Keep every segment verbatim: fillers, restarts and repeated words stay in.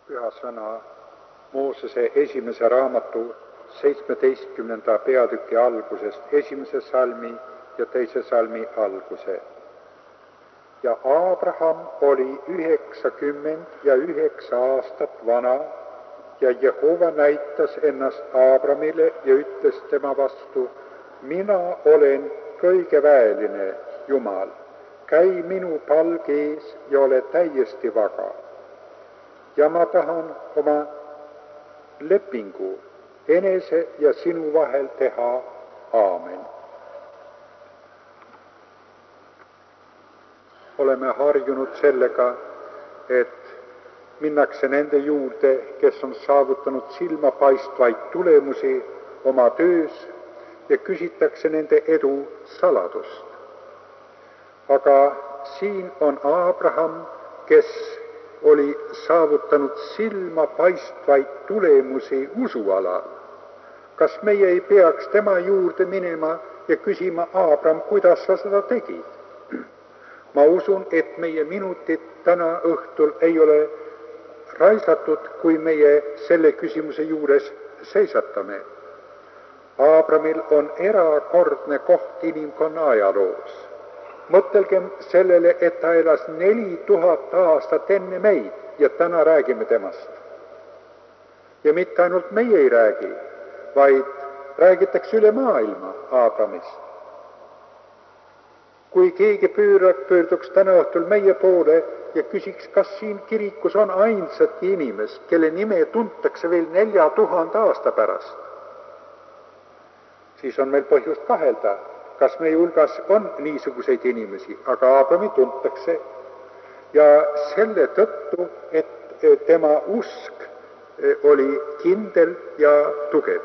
püha sõna Moosese esimese raamatu seitsmeteistkümnenda peatüki algusest, esimese salmi ja teise salmi alguse. Ja Abraham oli üheksakümmend ja üheksa aastat vana ja Jehova näitas ennast Abramile ja ütles tema vastu: mina olen kõigeväeline Jumal, käi minu palge ees ja ole täiesti vaga. Ja ma tahan oma lepingu enese ja sinu vahel teha. Aamen. Oleme harjunud sellega, et minnakse nende juurde, kes on saavutanud silmapaistvaid tulemusi oma töös ja küsitakse nende edu saladust. Aga siin on Abraham, kes oli saavutanud silmapaistvaid tulemusi usualal. Kas meie ei peaks tema juurde minema ja küsima: Abraham, kuidas sa seda tegid? Ma usun, et meie minutid täna õhtul ei ole raisatud, kui meie selle küsimuse juures seisatame. Abramil on erakordne koht inimkonna ajaloos. Mõtelgem sellele, et ta elas neli tuhat aastat enne meid ja täna räägime temast. Ja mitte ainult meie ei räägi, vaid räägitakse üle maailma Abramist. Kui keegi pöörab, pöörduks täna õhtul meie poole ja küsiks, kas siin kirikus on ainsatki inimest, kelle nime tuntakse veel nelja tuhande aasta pärast, siis on meil põhjust kahelda, kas meie hulgas on niisuguseid inimesi, aga Abrami tuntakse ja selle tõttu, et tema usk oli kindel ja tugev.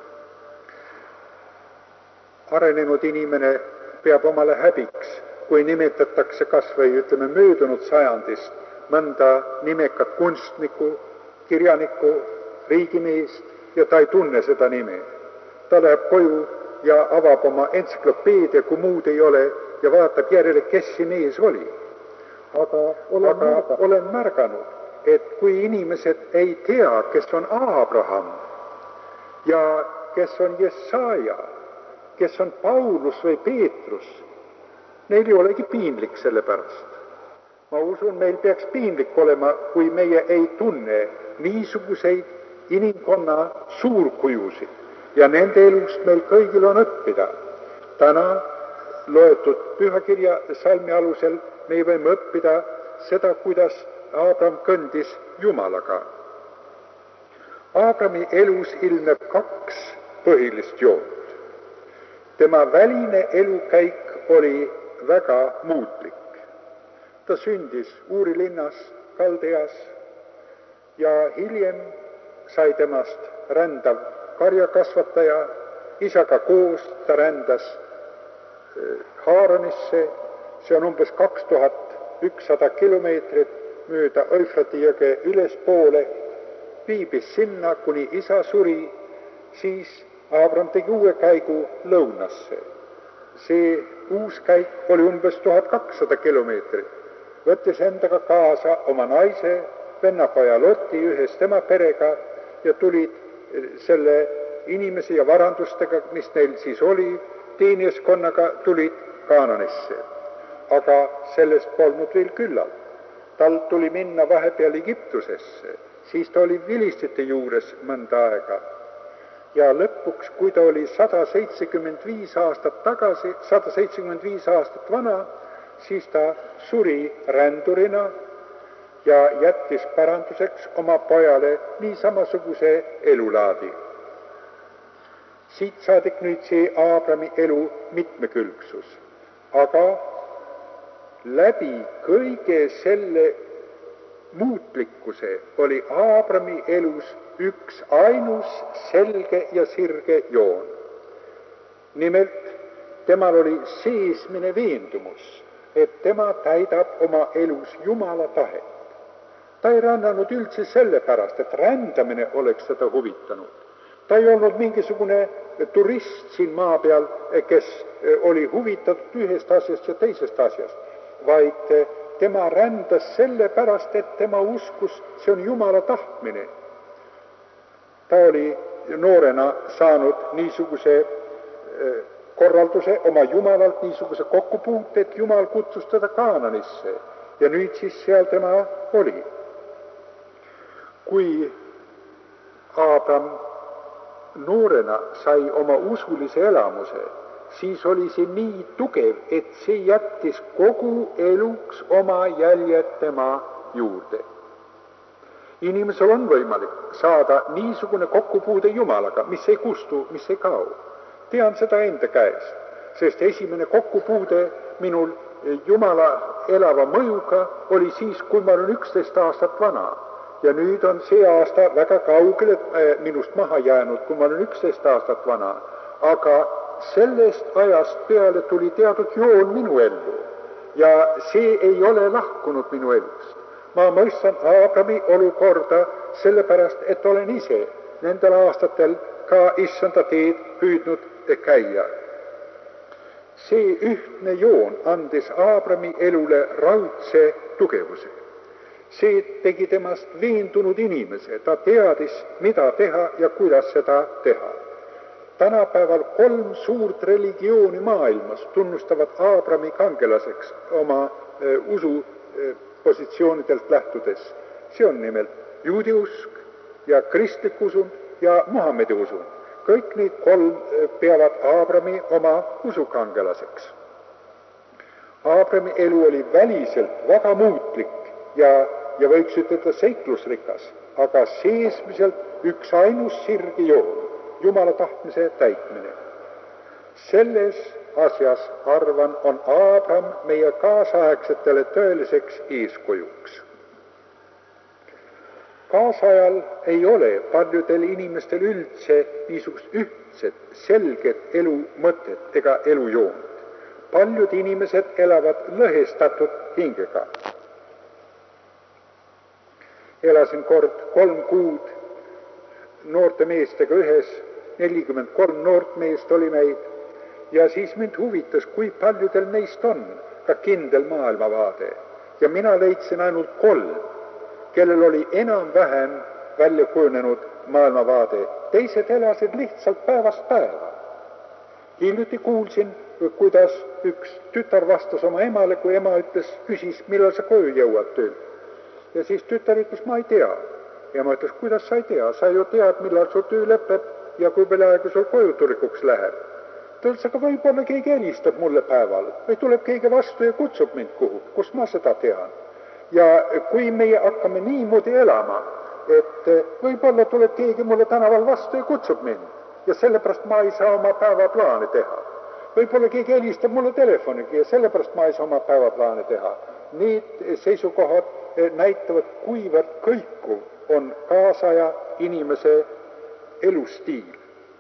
Arenenud inimene peab omale häbiks, kui nimetatakse kas või ütleme möödunud sajandist mõnda nimekat kunstnikku, kirjanikku, riigimeest ja ta ei tunne seda nime. Ta läheb koju ja avab oma entsüklopeedia, kui muud ei ole, ja vaatab järele, kes see mees oli. Aga olen, Aga märganud. olen märganud, et kui inimesed ei tea, kes on Abraham ja kes on Jesaja, kes on Paulus või Peetrus, neil ei olegi piinlik selle pärast. Ma usun, meil peaks piinlik olema, kui meie ei tunne niisuguseid inimkonna suurkujusid. Ja nende elust meil kõigil on õppida. Täna loetud pühakirja salmi alusel me võime õppida seda, kuidas Abraham kõndis Jumalaga. Abrahami elus ilmneb kaks põhilist joont. Tema väline elukäik oli väga muutlik. Ta sündis Uuri linnas Kaldeas ja hiljem sai temast rändav karjakasvataja. Isaga koos ta rändas Haaranisse, see on umbes kaks tuhat ükssada kilomeetrit mööda Eufrati jõge ülespoole, viibis sinna, kuni isa suri, siis Abraham tegi uue käigu lõunasse. See uus käik oli umbes tuhat kakssada kilomeetrit, võttis endaga kaasa oma naise, vennapoja Loti ühes tema perega ja tulid selle inimese ja varandustega, mis neil siis oli, teenijaskonnaga tulid Kaananisse. Aga sellest polnud veel küllalt. Tal tuli minna vahepeal Egiptusesse, siis ta oli vilistite juures mõnda aega. Ja lõpuks, kui ta oli sada seitsekümmend viis aastat tagasi, sada seitsekümmend viis aastat vana, siis ta suri rändurina ja jättis päranduseks oma pojale nii samasuguse elulaadi. Siit saadik nüüd see Abrami elu mitmekülgsus. Aga läbi kõige selle muutlikkuse oli Abrami elus üks ainus selge ja sirge joon. Nimelt, temal oli seesmine veendumus, et tema täidab oma elus Jumala tahet. Ta ei rännanud üldse sellepärast, et rändamine oleks seda huvitanud. Ta ei olnud mingisugune turist siin maa peal, kes oli huvitatud ühest asjast ja teisest asjast, vaid tema rändas sellepärast, et tema uskus, see on Jumala tahtmine. Ta oli noorena saanud niisuguse korralduse oma Jumalalt, niisuguse kokkupuute, et Jumal kutsus teda Kaananisse ja nüüd siis seal tema oli. Kui Aabram noorena sai oma usulise elamuse, siis oli see nii tugev, et see jättis kogu eluks oma jäljed tema juurde. Inimesel on võimalik saada niisugune kokkupuude Jumalaga, mis ei kustu, mis ei kao. Tean seda enda käest, sest esimene kokkupuude minul Jumala elava mõjuga oli siis, kui ma olen üksteist aastat vana. Ja nüüd on see aasta väga kaugele minust maha jäänud, kui ma olen üksteist aastat vana. Aga sellest ajast peale tuli teatud joon minu ellu ja see ei ole lahkunud minu elust. Ma mõistan Aabrami olukorda sellepärast, et olen ise nendel aastatel ka issanda teed püüdnud käia. See ühtne joon andis Aabrami elule raudse tugevuse. See tegi temast veendunud inimese, ta teadis, mida teha ja kuidas seda teha. Tänapäeval kolm suurt religiooni maailmas tunnustavad Aabrami kangelaseks oma e, usu e, positsioonidelt lähtudes. See on nimelt juudi usk ja kristlik usun ja Muhammedi usun. Kõik need kolm peavad Aabrami oma usukangelaseks. Aabrami elu oli väliselt väga muutlik ja, ja võiks ütelda seiklusrikas, aga seesmiselt üks ainus sirge joon, Jumala tahtmise täitmine. Selles asjas, arvan, on Aabram meie kaasaegsetele tõeliseks eeskujuks. Kaasajal ei ole paljudel inimestel üldse niisugust ühtset, selget elumõtet ega elujoont. Paljud inimesed elavad lõhestatud hingega. Elasin kord kolm kuud noorte meestega ühes, nelikümmend kolm noort meest oli meid ja siis mind huvitas, kui paljudel neist on ka kindel maailmavaade. Ja mina leidsin ainult kolm, kellel oli enam-vähem välja kujunenud maailmavaade. Teised elasid lihtsalt päevast päeva. Hiljuti kuulsin, kuidas üks tütar vastas oma emale, kui ema ütles, küsis, millal sa koju jõuad tööl. Ja siis tütar ütles, ma ei tea. Ja ma ütles, kuidas sa ei tea? Sa ju tead, millal sul töö lõpeb ja kui palju aega sul koju tulikuks läheb. Ta ütles, aga võib-olla keegi helistab mulle päeval või tuleb keegi vastu ja kutsub mind kuhu, kus ma seda tean. Ja kui meie hakkame niimoodi elama, et võib-olla tuleb keegi mulle tänaval vastu ja kutsub mind ja sellepärast ma ei saa oma päevaplaane teha. Võib-olla keegi helistab mulle telefonigi ja sellepärast ma ei saa oma päevaplaane teha. Need seisukohad näitavad, kuivõrd kõikuv on kaasaja inimese elustiil.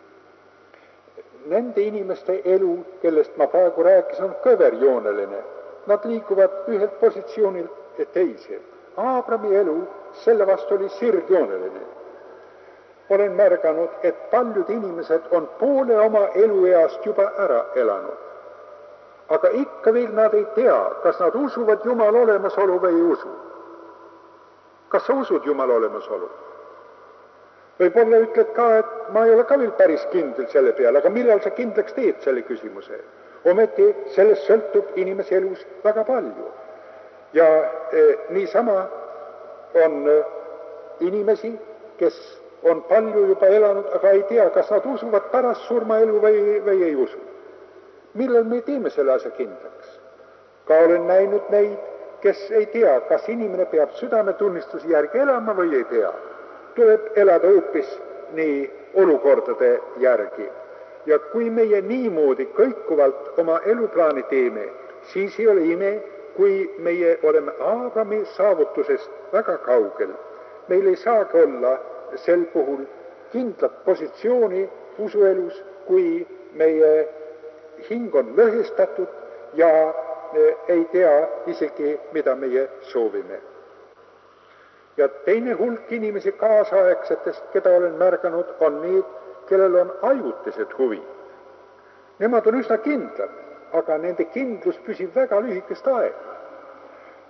Nende inimeste elu, kellest ma praegu rääkisin, on kõverjooneline. Nad liiguvad ühelt positsioonilt teise. Aabrami elu selle vastu oli sirgjooneline. Olen märganud, et paljud inimesed on poole oma elueast juba ära elanud. Aga ikka veel nad ei tea, kas nad usuvad Jumala olemasolu või ei usu. Kas sa usud Jumala olemasolu? Võib-olla ütled ka, et ma ei ole ka veel päris kindel selle peale, aga millal sa kindlaks teed selle küsimuse? Ometi sellest sõltub inimese elus väga palju. Ja eh, niisama on eh, inimesi, kes on palju juba elanud, aga ei tea, kas nad usuvad pärast surmaelu või, või ei usu. Millal me teeme selle asja kindlaks? Ka olen näinud neid, kes ei tea, kas inimene peab südametunnistuse järgi elama või ei pea. Tuleb elada hoopis nii olukordade järgi. Ja kui meie niimoodi kõikuvalt oma eluplaani teeme, siis ei ole ime, kui meie oleme Aabrami saavutusest väga kaugel. Meil ei saagi olla sel puhul kindlat positsiooni usuelus, kui meie hing on lõhestatud ja ei tea isegi, mida meie soovime. Ja teine hulk inimesi kaasaegsetest, keda olen märganud, on need, kellel on ajutised huvid. Nemad on üsna kindlad, aga nende kindlus püsib väga lühikest aega.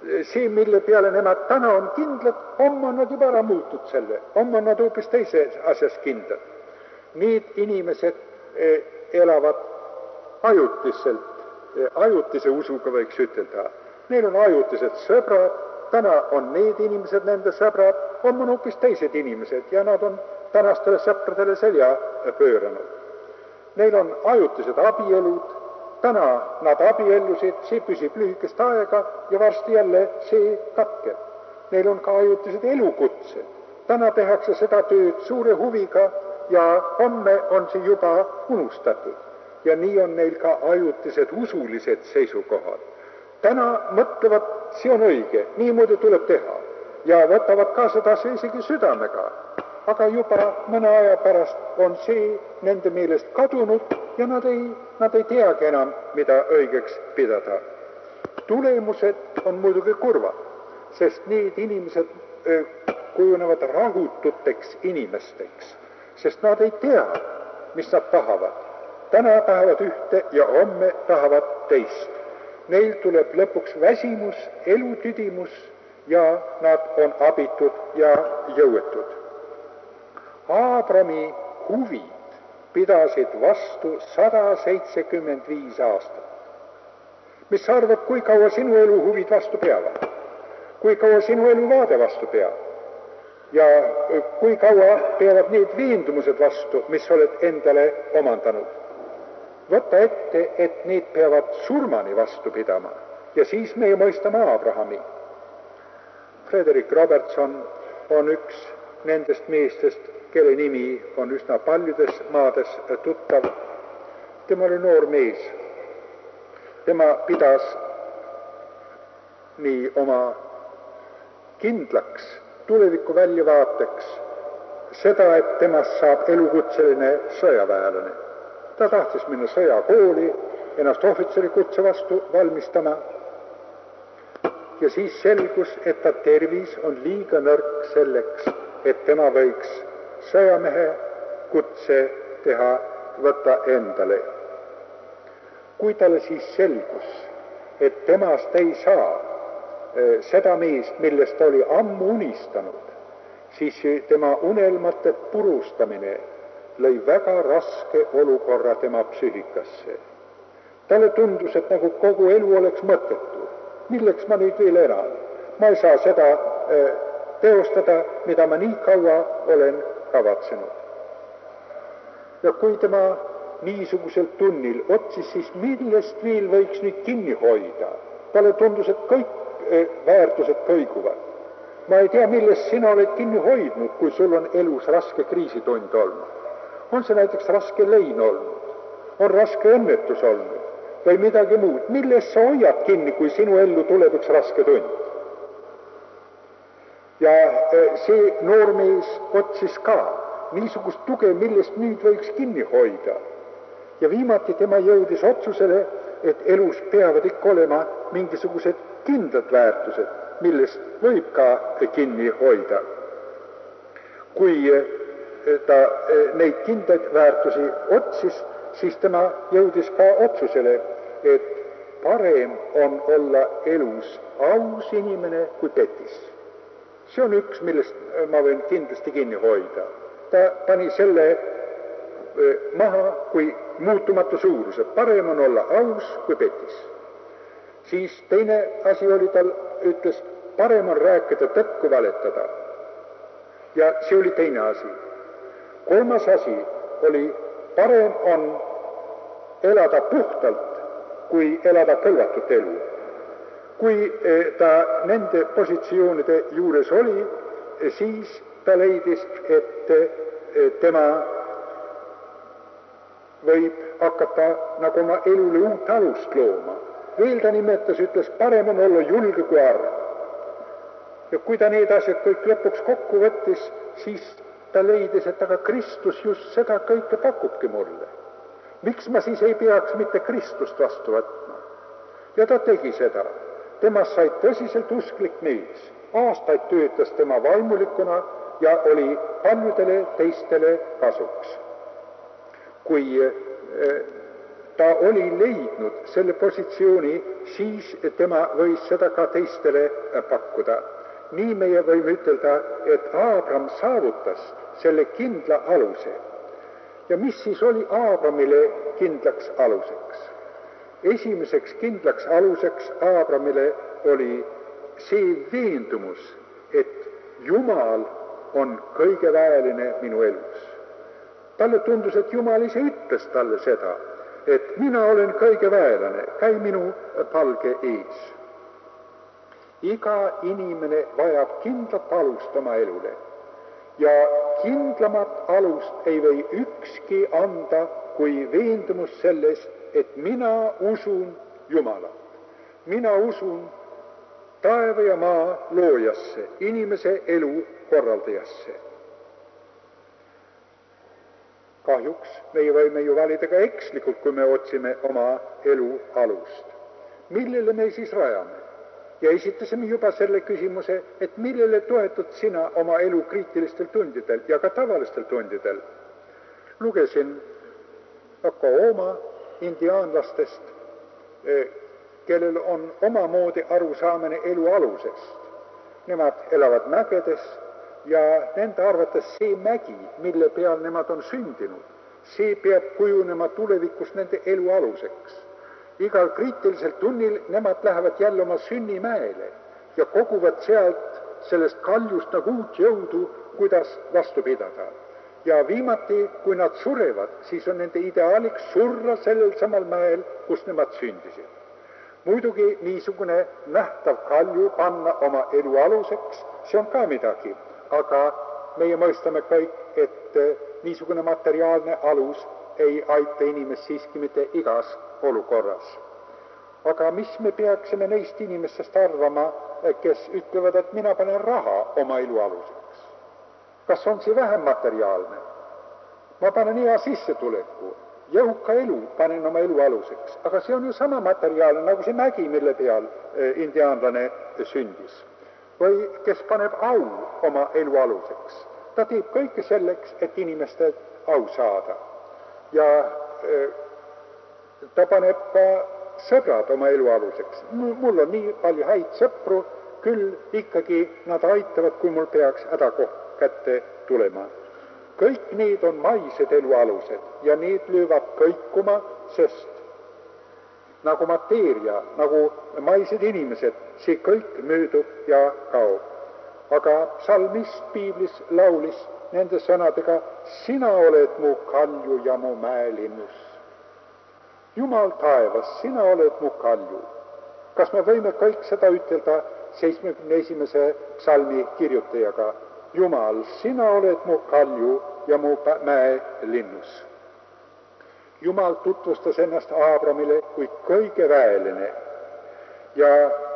see, mille peale nemad täna on kindlad, homme on nad juba ära muutnud selle, homme on nad hoopis teises asjas kindlad. Need inimesed elavad ajutiselt, ajutise usuga võiks ütelda. Neil on ajutised sõbrad, täna on need inimesed nende sõbrad, homme on hoopis teised inimesed ja nad on tänastele sõpradele selja pööranud. Neil on ajutised abielud, täna nad abiellusid, see püsib lühikest aega ja varsti jälle see katkeb. Neil on ka ajutised elukutsed, täna tehakse seda tööd suure huviga ja homme on see juba unustatud. Ja nii on neil ka ajutised usulised seisukohad. Täna mõtlevad, see on õige, niimoodi tuleb teha ja võtavad ka seda see isegi südamega. Aga juba mõne aja pärast on see nende meelest kadunud ja nad ei, nad ei teagi enam, mida õigeks pidada. Tulemused on muidugi kurvad, sest need inimesed kujunevad rahututeks inimesteks, sest nad ei tea, mis nad tahavad. Täna tahavad ühte ja homme tahavad teist. Neil tuleb lõpuks väsimus, elutüdimus ja nad on abitud ja jõuetud. Aabrami huvid pidasid vastu sada seitsekümmend viis aastat. Mis sa arvad, kui kaua sinu elu huvid vastu peavad? Kui kaua sinu elu vaade vastu peab? Ja kui kaua peavad need veendumused vastu, mis oled endale omandanud? Võtta ette, et need peavad surmani vastu pidama ja siis me mõistame Abrahami. Frederick Robertson on üks nendest meestest, kelle nimi on üsna paljudes maades tuttav. Tema oli noor mees. Tema pidas nii oma kindlaks tuleviku väljavaateks seda, et temast saab elukutseline sõjaväelane. Ta tahtis minna sõjakooli, ennast ohvitseri kutse vastu valmistama. Ja siis selgus, et ta tervis on liiga nõrk selleks, et tema võiks sõjamehe kutse teha, võtta endale. Kui talle siis selgus, et temast ei saa seda meest, millest ta oli ammu unistanud, siis tema unelmate purustamine lõi väga raske olukorra tema psüühikasse. Talle tundus, et nagu kogu elu oleks mõttetu. Milleks ma nüüd veel elan? Ma ei saa seda teostada, mida ma nii kaua olen kavatsenud. Ja kui tema niisugusel tunnil otsis, siis millest veel võiks nüüd kinni hoida? Talle tundus, et kõik väärtused kõiguvad. Ma ei tea, millest sina oled kinni hoidnud, kui sul on elus raske kriisitund olnud. On see näiteks raske lein olnud, on raske õnnetus olnud või midagi muud. Millest sa hoiad kinni, kui sinu ellu tuleb üks raske tund? Ja see noormees otsis ka niisugust tuge, millest nüüd võiks kinni hoida. Ja viimati tema jõudis otsusele, et elus peavad ikka olema mingisugused kindlad väärtused, millest võib ka kinni hoida. Kui ta neid kindlaid väärtusi otsis, siis tema jõudis ka otsusele, et parem on olla elus aus inimene kui petis. See on üks, millest ma võin kindlasti kinni hoida. Ta pani selle maha kui muutumatu suuruse. Parem on olla aus kui petis. Siis teine asi oli tal, ütles, parem on rääkida tõtt kui valetada. Ja see oli teine asi. Kolmas asi oli, parem on elada puhtalt, kui elada kõlvatut elu. Kui ta nende positsioonide juures oli, siis ta leidis, et tema võib hakata nagu oma elule uut alust looma. Veel ta nimetas, ütles, parem on olla julge kui arv. Ja kui ta need asjad kõik lõpuks kokku võttis, siis ta leidis, et aga Kristus just seda kõike pakubki mulle. Miks ma siis ei peaks mitte Kristust vastu võtma? Ja ta tegi seda. Temast sai tõsiselt usklik mees. Aastaid töötas tema vaimulikuna ja oli paljudele teistele kasuks. Kui ta oli leidnud selle positsiooni, siis tema võis seda ka teistele pakkuda. Nii meie võime ütelda, et Aabram saavutas selle kindla aluse. Ja mis siis oli Aabramile kindlaks aluseks? Esimeseks kindlaks aluseks Aabramile oli see veendumus, et Jumal on kõige väeline minu elus. Talle tundus, et Jumal ise ütles talle seda, et mina olen kõige väelane, käi minu palge ees. Iga inimene vajab kindlat alust oma elule ja kindlamat alust ei või ükski anda kui veendumus sellest, et mina usun Jumalat. Mina usun taeva ja maa loojasse, inimese elu korraldajasse. Kahjuks meie võime ju valida ka ekslikult, kui me otsime oma elu alust. Millele me siis rajame? Ja esitasime juba selle küsimuse, et millele toetud sina oma elu kriitilistel tundidel ja ka tavalistel tundidel. Lugesin Oklahoma indiaanlastest, kellel on omamoodi arusaamine elu alusest. Nemad elavad mägedes ja nende arvates see mägi, mille peal nemad on sündinud, see peab kujunema tulevikus nende elu aluseks. Igal kriitilisel tunnil nemad lähevad jälle oma sünnimäele ja koguvad sealt sellest kaljust nagu uut jõudu, kuidas vastu pidada. Ja viimati, kui nad surevad, siis on nende ideaaliks surra sellel samal mäel, kus nemad sündisid. Muidugi niisugune nähtav kalju panna oma elu aluseks, see on ka midagi, aga meie mõistame kõik, et niisugune materiaalne alus ei aita inimest siiski mitte igas olukorras. Aga mis me peaksime neist inimestest arvama, kes ütlevad, et mina panen raha oma elu aluseks? Kas on see vähem materiaalne? Ma panen hea sissetuleku, jõuka elu panen oma elu aluseks, aga see on ju sama materiaalne nagu see mägi, mille peal indiaanlane sündis. Või kes paneb au oma elu aluseks. Ta teeb kõike selleks, et inimeste au saada. Ja ta paneb ka sõbrad oma elu aluseks. Mul on nii palju häid sõpru, küll ikkagi nad aitavad, kui mul peaks hädakoht kätte tulema. Kõik need on maised elu alused ja need löövad kõikuma, sest nagu mateeria, nagu maised inimesed, see kõik möödub ja kaob. Aga psalmist piiblis laulis nende sõnadega, sina oled mu kalju ja mu mäelinnus. Jumal taevas, sina oled mu kalju. Kas me võime kõik seda ütelda seitsmekümne esimese psalmi kirjutajaga? Jumal, sina oled mu kalju ja mu mäelinnus. Jumal tutvustas ennast Aabramile kui kõige väeline ja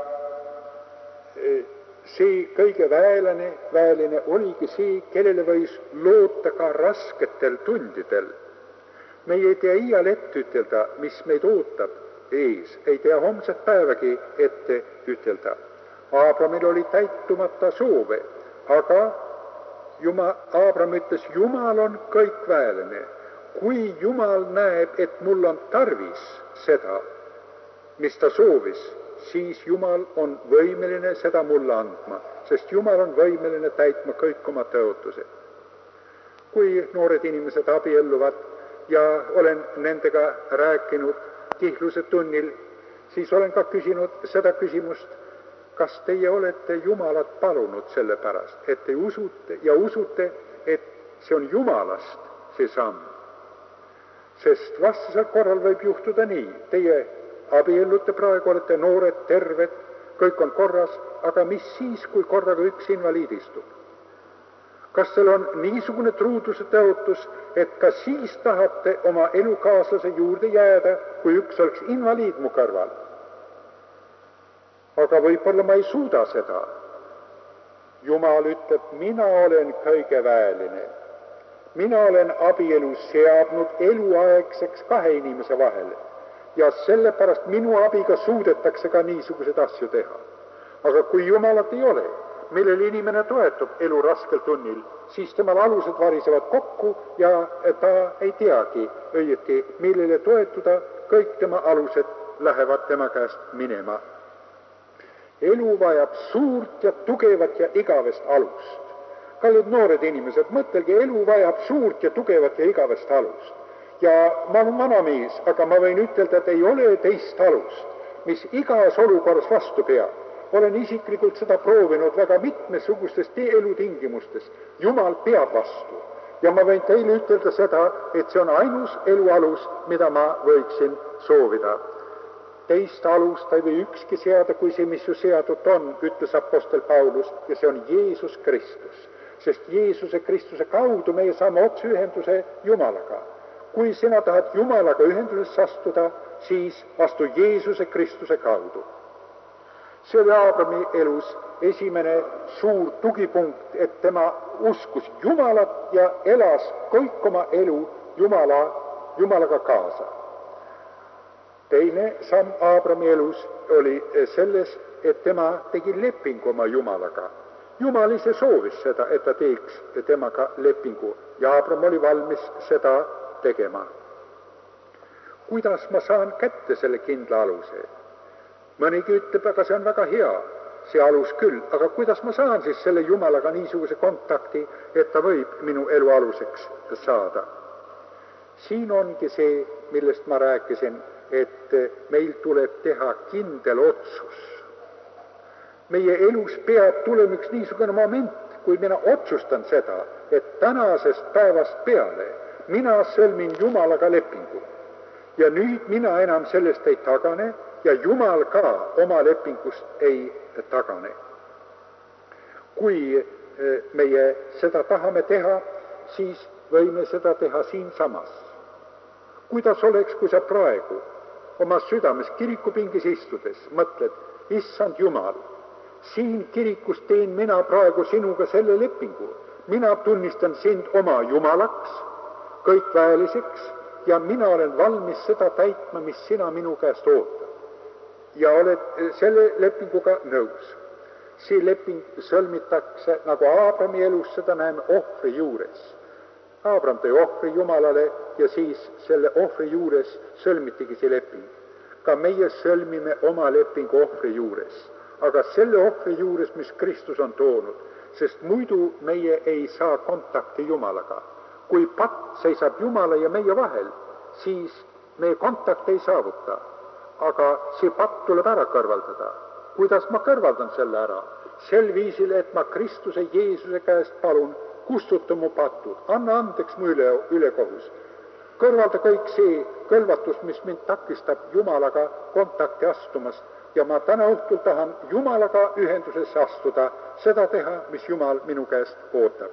see kõige väeline, väeline oligi see, kellele võis loota ka rasketel tundidel. Meie ei tea iial ette ütelda, mis meid ootab ees, ei tea homset päevagi ette ütelda. Aabramil oli täitumata soove, aga Jumal, Aabram ütles, Jumal on kõik väeline. Kui Jumal näeb, et mul on tarvis seda, mis ta soovis, siis Jumal on võimeline seda mulle andma, sest Jumal on võimeline täitma kõik oma tõotused. Kui noored inimesed abielluvad ja olen nendega rääkinud kihluse tunnil, siis olen ka küsinud seda küsimust, kas teie olete Jumalat palunud selle pärast, et te usute ja usute, et see on Jumalast see samm. Sest vastasel korral võib juhtuda nii, teie abiellute praegu, olete noored, terved, kõik on korras, aga mis siis, kui korraga üks invaliid istub? Kas teil on niisugune truuduse tõotus, et ka siis tahate oma elukaaslase juurde jääda, kui üks oleks invaliid mu kõrval? Aga võib-olla ma ei suuda seda. Jumal ütleb, mina olen kõige väeline. Mina olen abielu seadnud eluaegseks kahe inimese vahele ja sellepärast minu abiga suudetakse ka niisuguseid asju teha. Aga kui Jumalat ei ole, millel inimene toetub elu raskel tunnil, siis temal alused varisevad kokku ja ta ei teagi õieti, millele toetuda kõik tema alused lähevad tema käest minema. Elu vajab suurt ja tugevat ja igavest alust. Kallid noored inimesed, mõtelge, elu vajab suurt ja tugevat ja igavest alust. Ja ma olen vana mees, aga ma võin ütelda, et ei ole teist alust, mis igas olukorras vastu peab. Olen isiklikult seda proovinud väga mitmesugustest elutingimustes. Jumal peab vastu. Ja ma võin teile ütelda seda, et see on ainus elualus, mida ma võiksin soovida. Teist alust ei või ükski seada, kui see, mis ju seadud on, ütles apostel Paulus, ja see on Jeesus Kristus. Sest Jeesuse Kristuse kaudu meie saame otse ühenduse Jumalaga. Kui sina tahad Jumalaga ühendusesse astuda, siis astu Jeesuse Kristuse kaudu. See oli Aabrami elus esimene suur tugipunkt, et tema uskus Jumalat ja elas kõik oma elu Jumala, Jumalaga kaasa. Teine samm Aabrami elus oli selles, et tema tegi lepingu oma Jumalaga. Jumal ise soovis seda, et ta teeks temaga lepingu ja Aabram oli valmis seda tegema. Kuidas ma saan kätte selle kindla aluse? Mõnigi ütleb, aga see on väga hea, see alus küll, aga kuidas ma saan siis selle Jumalaga niisuguse kontakti, et ta võib minu elu aluseks saada? Siin ongi see, millest ma rääkisin, et meil tuleb teha kindel otsus. Meie elus peab tulema üks niisugune moment, kui mina otsustan seda, et tänasest päevast peale mina sõlmin Jumalaga lepingu. Ja nüüd mina enam sellest ei tagane ja Jumal ka oma lepingust ei tagane. Kui meie seda tahame teha, siis võime seda teha siinsamas. Kuidas oleks, kui sa praegu oma südames kirikupingis istudes mõtled, issand Jumal, siin kirikus teen mina praegu sinuga selle lepingu. Mina tunnistan sind oma Jumalaks, kõik väeliseks ja mina olen valmis seda täitma, mis sina minu käest ootad. Ja oled selle lepinguga nõus. See leping sõlmitakse, nagu Aabrami elus seda näeme, ohvri juures. Aabram tõi ohvri Jumalale ja siis selle ohvri juures sõlmitigi see leping. Ka meie sõlmime oma lepingu ohvri juures, aga selle ohvri juures, mis Kristus on toonud, sest muidu meie ei saa kontakti Jumalaga. Kui patt seisab Jumala ja meie vahel, siis meie kontakti ei saavuta, aga see patt tuleb ära kõrvaldada. Kuidas ma kõrvaldan selle ära? Sel viisil, et ma Kristuse Jeesuse käest palun, kustuta mu patud, anna andeks mu üle, ülekohus. Kõrvalda kõik see kõlvatus, mis mind takistab Jumalaga kontakti astumast ja ma täna õhtul tahan Jumalaga ühendusesse astuda, seda teha, mis Jumal minu käest ootab.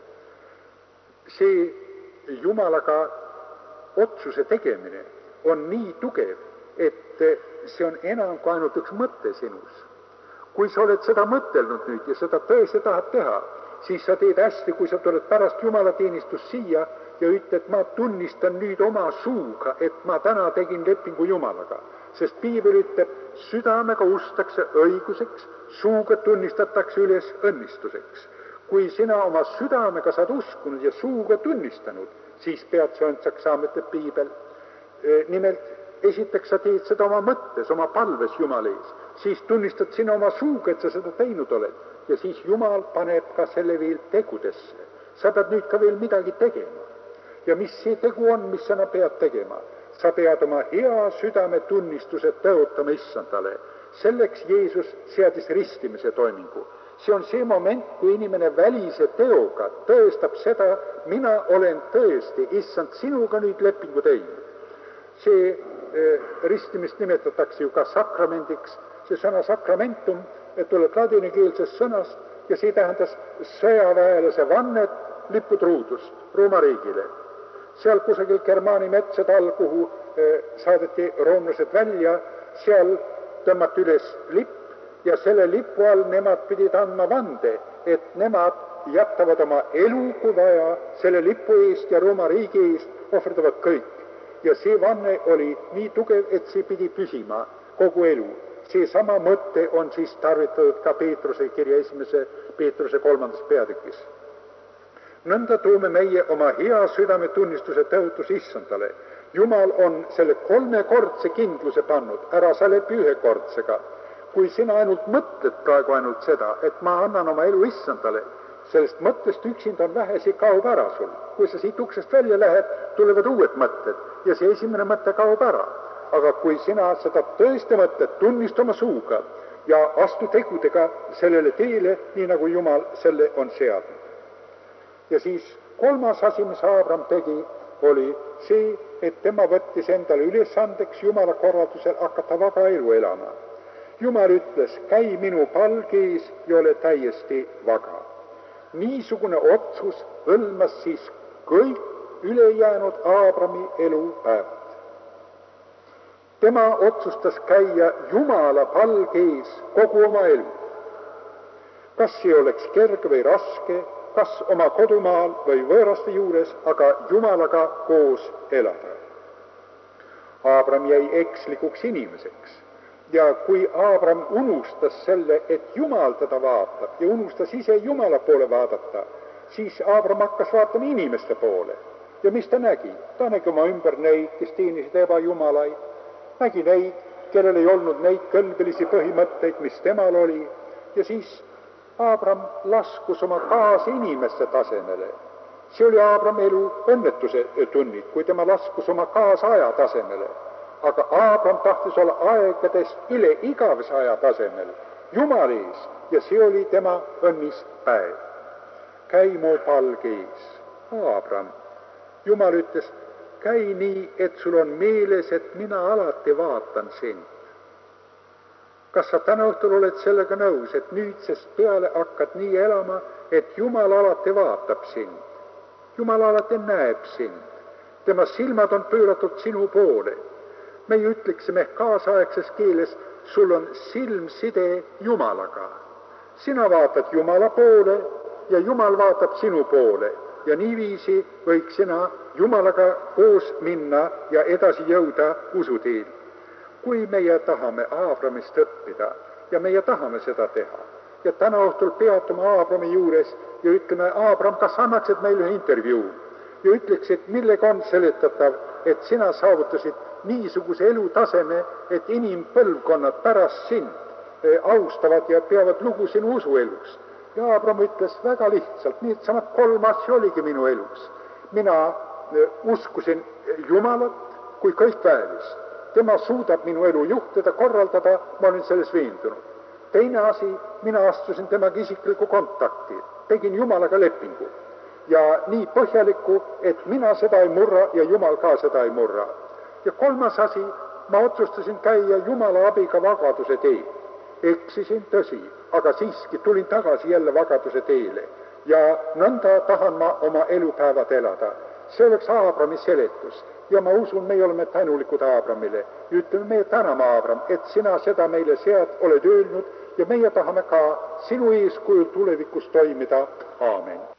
See Jumalaga otsuse tegemine on nii tugev, et see on enam kui ainult üks mõte sinus. Kui sa oled seda mõtelnud nüüd ja seda tõesti tahad teha, siis sa teed hästi, kui sa tuled pärast Jumalateenistust siia ja ütled, ma tunnistan nüüd oma suuga, et ma täna tegin lepingu Jumalaga. Sest piibel ütleb, südamega ustakse õiguseks, suuga tunnistatakse üles õnnistuseks. Kui sina oma südamega saad uskunud ja suuga tunnistanud, siis pead sa õndsaks saama, ütleb piibel. Nimelt, esiteks sa teed seda oma mõttes, oma palves Jumala ees, siis tunnistad sina oma suuga, et sa seda teinud oled ja siis Jumal paneb ka selle veel tegudesse. Sa pead nüüd ka veel midagi tegema. Ja mis see tegu on, mis sa pead tegema? Sa pead oma hea südame tunnistuse tõotama issandale. Selleks Jeesus seadis ristimise toimingu. See on see moment, kui inimene välise teoga tõestab seda, mina olen tõesti, issand, sinuga nüüd lepingu teinud. See eh, ristimist nimetatakse ju ka sakramendiks. See sõna sakramentum tuleb ladinikeelsest sõnast ja see tähendas sõjaväelase vannet liputruudust Rooma riigile. Seal kusagil Germaani metsade all, kuhu eh, saadeti roomlased välja, seal tõmmati üles lipp ja selle lipu all nemad pidid andma vande, et nemad jätavad oma elu, kui vaja, selle lipu eest ja Rooma riigi eest ohverdavad kõik. Ja see vanne oli nii tugev, et see pidi püsima kogu elu. See sama mõte on siis tarvitatud ka Peetruse kirja esimese Peetruse kolmandas peatükis. Nõnda toome meie oma hea südame tunnistuse tõotus issandale Jumal on selle kolmekordse kindluse pannud, ära sa lepi ühekordsega. Kui sina ainult mõtled praegu ainult seda, et ma annan oma elu issandale, sellest mõttest üksinda on vähesi, kaob ära sul. Kui sa siit uksest välja lähed, tulevad uued mõtted ja see esimene mõte kaob ära. Aga kui sina seda tõesti mõtted tunnist oma suuga ja astu tegudega sellele teele, nii nagu Jumal selle on seadnud. Ja siis kolmas asi, mis Aabram tegi, oli see, et tema võttis endale ülesandeks Jumala korraldusel hakata vaba elu elama. Jumal ütles, käi minu palgees ja ole täiesti vaga. Niisugune otsus hõlmas siis kõik ülejäänud Aabrami elupäevad. Tema otsustas käia Jumala palgees kogu oma elu. Kas see oleks kerge või raske, kas oma kodumaal või võõraste juures, aga Jumalaga koos elada. Aabram jäi ekslikuks inimeseks ja kui Aabram unustas selle, et Jumal teda vaatab ja unustas ise Jumala poole vaadata, siis Aabram hakkas vaatama inimeste poole. Ja mis ta nägi? Ta nägi oma ümber neid, kes teenisid ebajumalaid, nägi neid, kellel ei olnud neid kõlbelisi põhimõtteid, mis temal oli, ja siis Aabram laskus oma kaasinimeste tasemele. See oli Aabrami elu õnnetuse tunnid, kui tema laskus oma kaasaja tasemele. Aga Aabram tahtis olla aegadest üle igavese aja tasemel, Jumala ees, ja see oli tema õnnispäev. Käi mu palgees, Aabram. Jumal ütles, käi nii, et sul on meeles, et mina alati vaatan sind. Kas sa täna õhtul oled sellega nõus, et nüüdsest peale hakkad nii elama, et Jumal alati vaatab sind? Jumal alati näeb sind. Tema silmad on pööratud sinu poole. Meie ütleksime kaasaegses keeles, sul on silmside Jumalaga. Sina vaatad Jumala poole ja Jumal vaatab sinu poole. Ja niiviisi võiks sina Jumalaga koos minna ja edasi jõuda usuteel. Kui meie tahame Aabramist õppida ja meie tahame seda teha ja täna õhtul peatume Aabrami juures ja ütleme, Aabram, kas annaksid meile intervjuu ja ütleksid, millega on seletatav, et sina saavutasid niisuguse elutaseme, et inimpõlvkonnad pärast sind austavad ja peavad lugu sinu usuelust. Ja Aabram ütles väga lihtsalt, nii et samad kolm asja oligi minu elus. Mina uskusin Jumalat kui kõik väelist. Tema suudab minu elu juhtida, korraldada, ma olin selles veendunud. Teine asi, mina astusin temaga isikliku kontakti, tegin Jumalaga lepingu. Ja nii põhjaliku, et mina seda ei murra ja Jumal ka seda ei murra. Ja kolmas asi, ma otsustasin käia Jumala abiga vagaduse teel. Eksisin tõsi, aga siiski tulin tagasi jälle vagaduse teele. Ja nõnda tahan ma oma elupäevad elada. See oleks Aabrami seletus. Ja ma usun, meie oleme tänulikud Aabramile. Ja ütleme, meie täname Aabram, et sina seda meile sead oled öelnud ja meie tahame ka sinu eeskujul tulevikus toimida. Aamen.